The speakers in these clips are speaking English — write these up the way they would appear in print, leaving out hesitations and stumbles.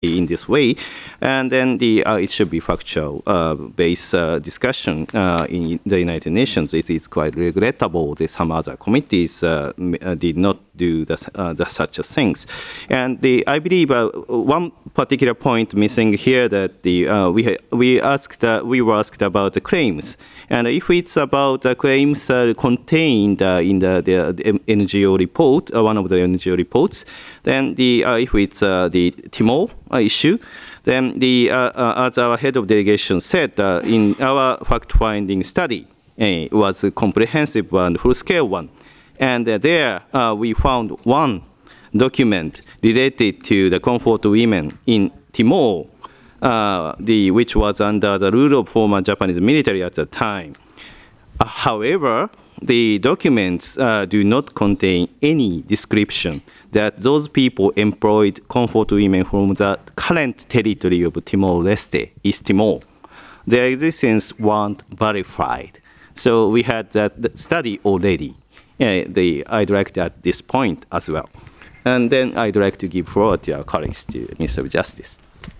in this way, and then it should be factual based discussion in the United Nations. It is quite regrettable that some other committees did not do such things. And I believe one particular point missing here that we were asked about the claims, and if it's about the claims contained in the NGO report, one of the NGO reports, then if it's the Timor issue, then as our head of delegation said, in our fact-finding study, it was a comprehensive one, full-scale one, and there we found one document related to the comfort women in Timor, which was under the rule of former Japanese military at the time. However, the documents do not contain any description that those people employed comfort women from the current territory of Timor-Leste, East Timor. Their existence weren't verified. So we had that study already. I'd like to at this point as well. And then I'd like to give floor to our colleagues, to Minister of Justice.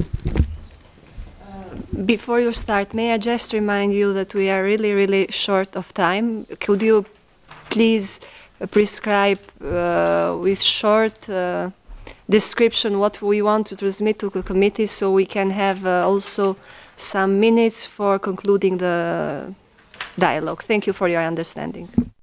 Before you start, may I just remind you that we are really, really short of time. Could you please prescribe with short description what we want to transmit to the committee, so we can have also some minutes for concluding the dialogue. Thank you for your understanding.